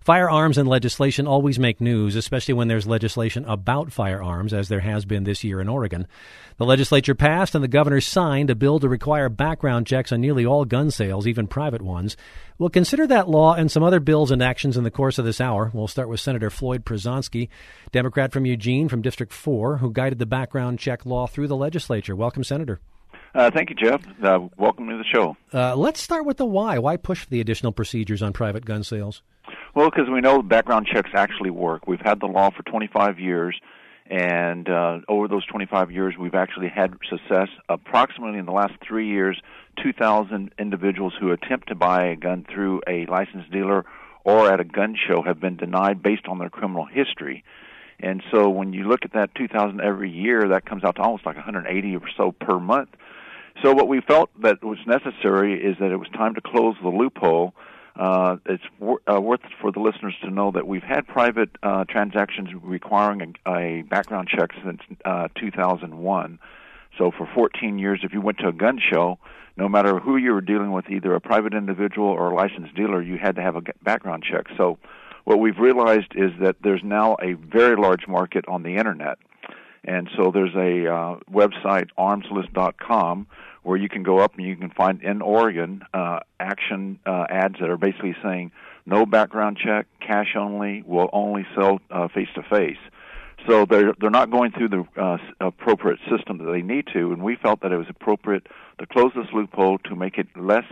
Firearms and legislation always make news, especially when there's legislation about firearms, as there has been this year in Oregon. The legislature passed and the governor signed a bill to require background checks on nearly all gun sales, even private ones. We'll consider that law and some other bills and actions in the course of this hour. We'll start with Senator Floyd Prozanski, Democrat from Eugene, from District 4, who guided the background check law through the legislature. Welcome, Senator. Thank you, Jeff. Welcome to the show. Let's start with the why. Why push for the additional procedures on private gun sales? Well, because we know background checks actually work. We've had the law for 25 years, and over those 25 years, we've actually had success. Approximately in the last 3 years, 2,000 individuals who attempt to buy a gun through a licensed dealer or at a gun show have been denied based on their criminal history. And so when you look at that 2,000 every year, that comes out to almost like 180 or so per month. So what we felt that was necessary is that it was time to close the loophole. It's worth for the listeners to know that we've had private transactions requiring a background check since 2001. So for 14 years, if you went to a gun show, no matter who you were dealing with, either a private individual or a licensed dealer, you had to have a background check. So what we've realized is that there's now a very large market on the Internet. And so there's a website, armslist.com, where you can go up and you can find in Oregon action ads that are basically saying no background check, cash only, will only sell face-to-face. So they're not going through the appropriate system that they need to, and we felt that it was appropriate to close this loophole to make it less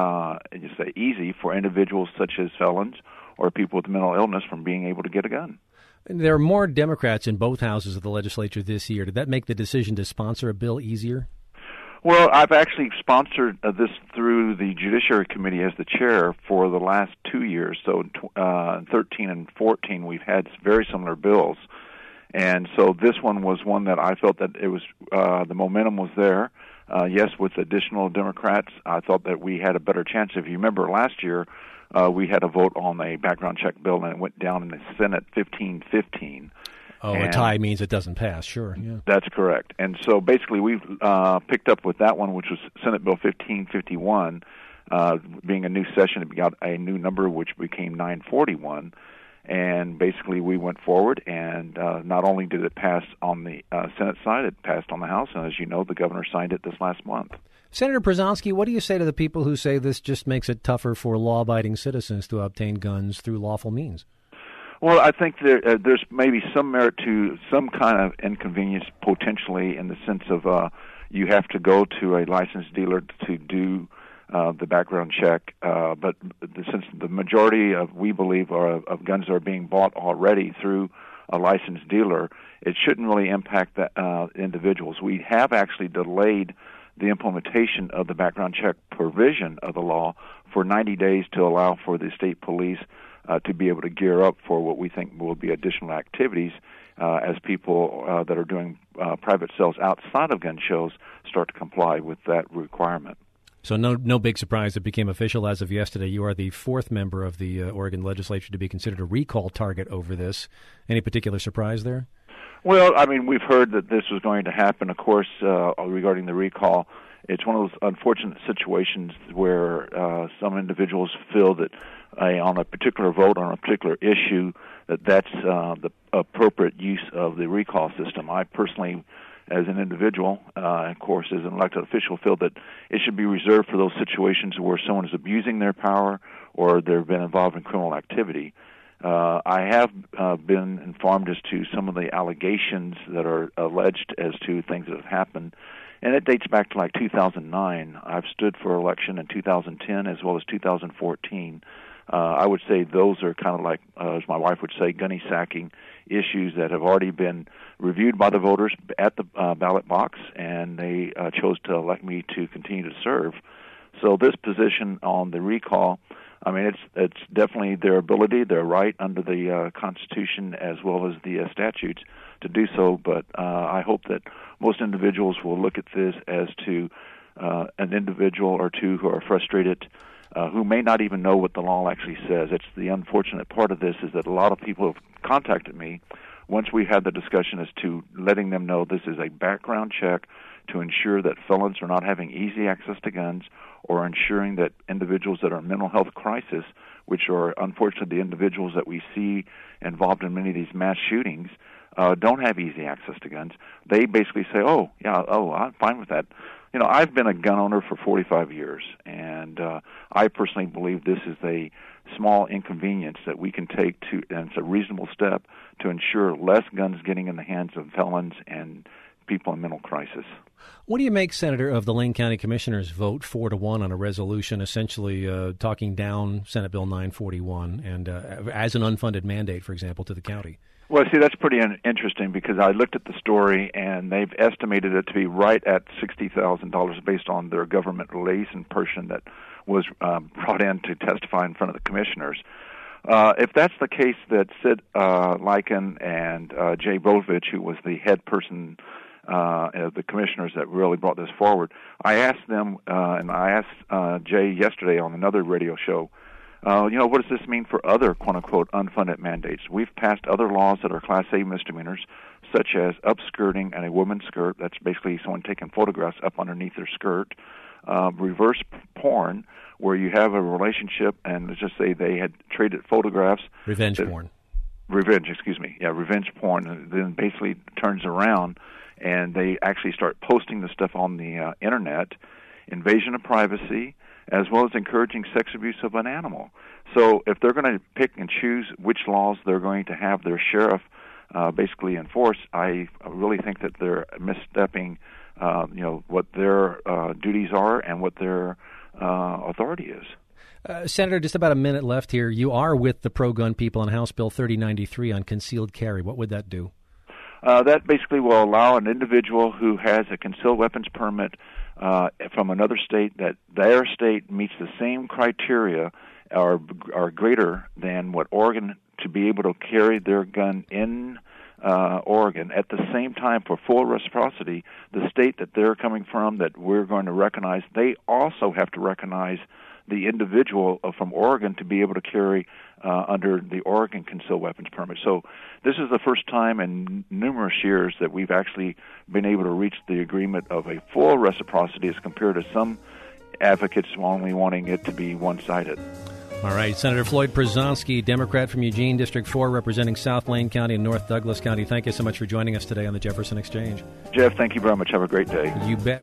easy for individuals such as felons or people with mental illness from being able to get a gun. There are more Democrats in both houses of the legislature this year. Did that make the decision to sponsor a bill easier? Well, I've actually sponsored this through the Judiciary Committee as the chair for the last 2 years. So in 13 and 14, we've had very similar bills. And so this one was one that I felt that it was the momentum was there. Yes, with additional Democrats, I thought that we had a better chance. If you remember last year, we had a vote on a background check bill, and it went down in the Senate 15-15. Oh, a tie means it doesn't pass, sure. Yeah. That's correct. And so basically we've picked up with that one, which was Senate Bill 1551. Being a new session, it got a new number, which became 941. And basically we went forward, and not only did it pass on the Senate side, it passed on the House. And as you know, the governor signed it this last month. Senator Prozanski, what do you say to the people who say this just makes it tougher for law-abiding citizens to obtain guns through lawful means? Well, I think there's maybe some merit to some kind of inconvenience potentially in the sense of you have to go to a licensed dealer to do the background check. But since the majority of, we believe, of guns are being bought already through a licensed dealer, it shouldn't really impact the individuals. We have actually delayed the implementation of the background check provision of the law for 90 days to allow for the state police to be able to gear up for what we think will be additional activities as people that are doing private sales outside of gun shows start to comply with that requirement. So no big surprise it became official as of yesterday. You are the fourth member of the Oregon legislature to be considered a recall target over this. Any particular surprise there? Well, I mean, we've heard that this was going to happen. Of course, regarding the recall, it's one of those unfortunate situations where some individuals feel that on a particular vote on a particular issue that's the appropriate use of the recall system. I personally, as an individual, of course, as an elected official, feel that it should be reserved for those situations where someone is abusing their power or they've been involved in criminal activity. I have been informed as to some of the allegations that are alleged as to things that have happened, and it dates back to like 2009. I've stood for election in 2010 as well as 2014. I would say those are kind of like, as my wife would say, gunny sacking issues that have already been reviewed by the voters at the ballot box, and they chose to elect me to continue to serve. So this position on the recall, I mean, it's definitely their ability, their right under the Constitution as well as the statutes to do so. But I hope that most individuals will look at this as to an individual or two who are frustrated, who may not even know what the law actually says. It's the unfortunate part of this is that a lot of people have contacted me once we had the discussion as to letting them know this is a background check to ensure that felons are not having easy access to guns or ensuring that individuals that are in mental health crisis which are unfortunately the individuals that we see involved in many of these mass shootings, don't have easy access to guns. They basically say, I'm fine with that. You know, I've been a gun owner for 45 years, and I personally believe this is a small inconvenience that we can take to, and it's a reasonable step to ensure less guns getting in the hands of felons and people in mental crisis. What do you make, Senator, of the Lane County Commissioners' vote 4-1 on a resolution essentially talking down Senate Bill 941 and as an unfunded mandate, for example, to the county? Well, see, that's pretty interesting because I looked at the story, and they've estimated it to be right at $60,000 based on their government relation person that was brought in to testify in front of the commissioners. If that's the case, that Sid Lycan and Jay Bovich, who was the head person of the commissioners that really brought this forward, I asked them, and I asked Jay yesterday on another radio show, what does this mean for other, quote-unquote, unfunded mandates? We've passed other laws that are Class A misdemeanors, such as upskirting and a woman's skirt. That's basically someone taking photographs up underneath their skirt. Reverse porn, where you have a relationship, and let's just say they had traded photographs. Revenge porn, and then basically turns around, and they actually start posting the stuff on the Internet. Invasion of privacy, as well as encouraging sex abuse of an animal. So if they're going to pick and choose which laws they're going to have their sheriff basically enforce, I really think that they're misstepping, what their duties are and what their authority is. Senator, just about a minute left here. You are with the pro-gun people on House Bill 3093 on concealed carry. What would that do? That basically will allow an individual who has a concealed weapons permit from another state that their state meets the same criteria or greater than what Oregon, to be able to carry their gun in Oregon at the same time for full reciprocity. The state that they're coming from that we're going to recognize, they also have to recognize the individual from Oregon to be able to carry under the Oregon concealed weapons permit. So this is the first time in numerous years that we've actually been able to reach the agreement of a full reciprocity as compared to some advocates only wanting it to be one-sided. All right, Senator Floyd Przonski, Democrat from Eugene, District 4, representing South Lane County and North Douglas County. Thank you so much for joining us today on the Jefferson Exchange. Jeff, thank you very much. Have a great day. You bet.